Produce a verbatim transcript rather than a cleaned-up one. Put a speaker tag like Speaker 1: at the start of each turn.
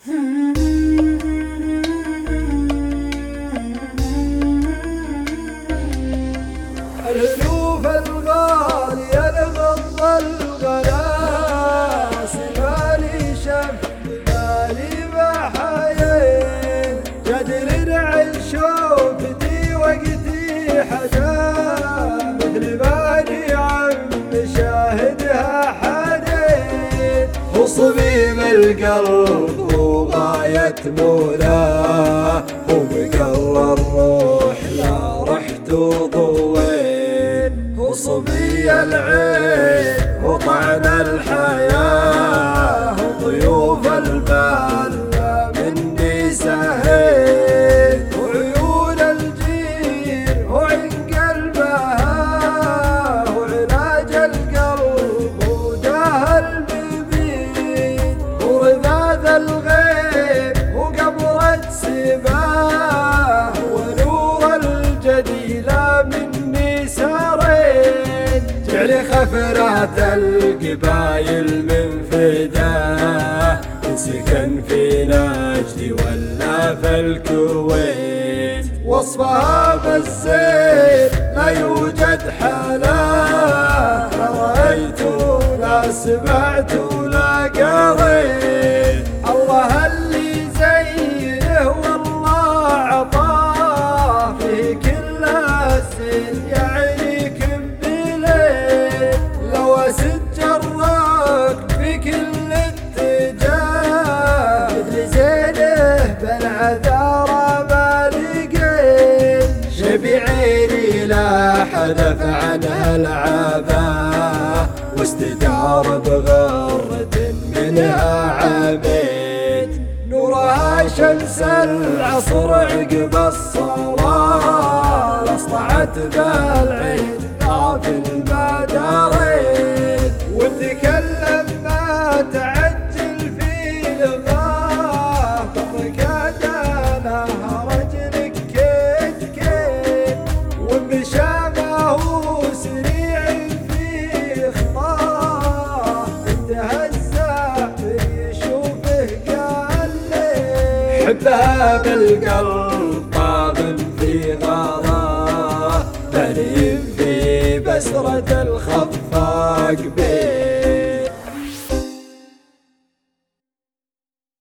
Speaker 1: الهلوف الغالية الغض الغلاس مالي شف مالي بحيين جدل عن شوفتي وقتي حدا مثل ماني عم شاهدها حدين وصميم القلب وغاية مولاه وبقر الروح لا رحت وضوين وصبي العين وطعن الحياة وضيوف البال مني سهيت وعيون الجير وعن قلبها وعلاج القلب وداه المبيد ورذاذ الغيب وقبرة سباه ونور الجديلة مني سارين جعلي خفرات القبايل من فداه سكن في نجد ولا في الكويت وصفها بالزين لا يوجد حالاه لا رأيت لا سمعت لا قريت الله اللي زينه والله عطاه في كل السن يعنيك بليل لو اسد جرك في كل اتجاه مثل زينه بالعذارى ما لقيت شبيعيني لا حذف عنها العباه واستدار بغرة منها عبيد نورها شمس العصر عقب الصلاة اصطعت بالعين طاف المدارين وتكلم ما تعجل في لغاه فرقات لها رجلك كيت كيت ومشى ما هو سريع في خطاه انتهى الزاهر يشوفه قال لي حبها بالقلب